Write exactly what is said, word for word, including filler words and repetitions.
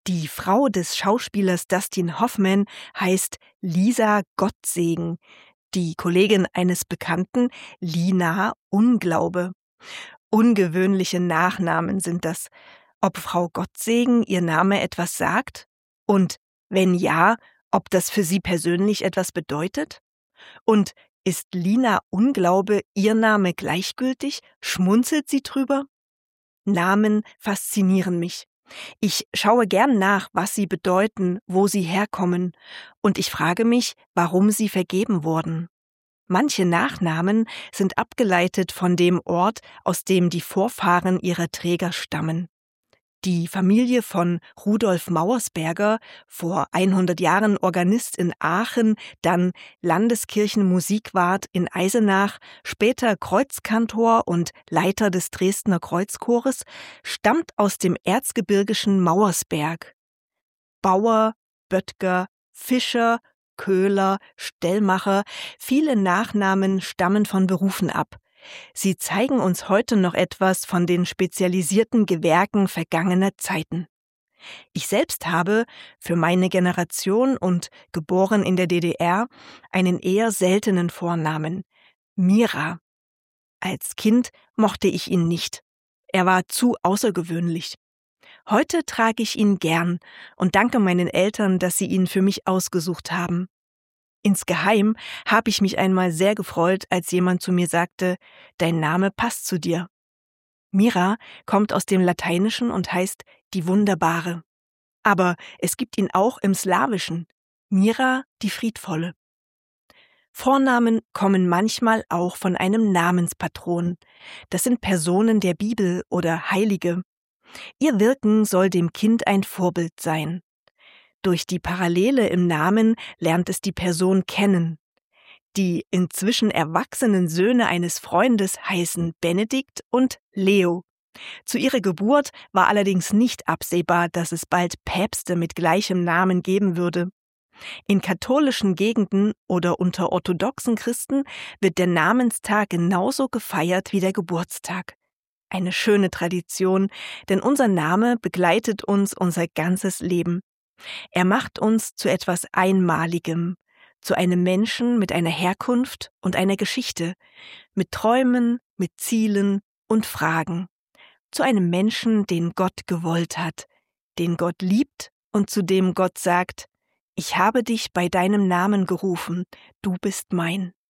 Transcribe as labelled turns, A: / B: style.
A: Die Frau des Schauspielers Dustin Hoffman heißt Lisa Gottsegen, die Kollegin eines Bekannten Lina Unglaube. Ungewöhnliche Nachnamen sind das. Ob Frau Gottsegen ihr Name etwas sagt? Und wenn ja, ob das für sie persönlich etwas bedeutet? Und ist Lina Unglaube ihr Name gleichgültig? Schmunzelt sie drüber? Namen faszinieren mich. Ich schaue gern nach, was sie bedeuten, wo sie herkommen, und ich frage mich, warum sie vergeben wurden. Manche Nachnamen sind abgeleitet von dem Ort, aus dem die Vorfahren ihrer Träger stammen. Die Familie von Rudolf Mauersberger, vor hundert Jahren Organist in Aachen, dann Landeskirchenmusikwart in Eisenach, später Kreuzkantor und Leiter des Dresdner Kreuzchores, stammt aus dem erzgebirgischen Mauersberg. Bauer, Böttger, Fischer, Köhler, Stellmacher, viele Nachnamen stammen von Berufen ab. Sie zeigen uns heute noch etwas von den spezialisierten Gewerken vergangener Zeiten. Ich selbst habe, für meine Generation und geboren in der D D R, einen eher seltenen Vornamen, Mira. Als Kind mochte ich ihn nicht. Er war zu außergewöhnlich. Heute trage ich ihn gern und danke meinen Eltern, dass sie ihn für mich ausgesucht haben. Insgeheim habe ich mich einmal sehr gefreut, als jemand zu mir sagte, dein Name passt zu dir. Mira kommt aus dem Lateinischen und heißt die Wunderbare. Aber es gibt ihn auch im Slawischen. Mira, die Friedvolle. Vornamen kommen manchmal auch von einem Namenspatron. Das sind Personen der Bibel oder Heilige. Ihr Wirken soll dem Kind ein Vorbild sein. Durch die Parallele im Namen lernt es die Person kennen. Die inzwischen erwachsenen Söhne eines Freundes heißen Benedikt und Leo. Zu ihrer Geburt war allerdings nicht absehbar, dass es bald Päpste mit gleichem Namen geben würde. In katholischen Gegenden oder unter orthodoxen Christen wird der Namenstag genauso gefeiert wie der Geburtstag. Eine schöne Tradition, denn unser Name begleitet uns unser ganzes Leben. Er macht uns zu etwas Einmaligem, zu einem Menschen mit einer Herkunft und einer Geschichte, mit Träumen, mit Zielen und Fragen, zu einem Menschen, den Gott gewollt hat, den Gott liebt und zu dem Gott sagt, ich habe dich bei deinem Namen gerufen, du bist mein.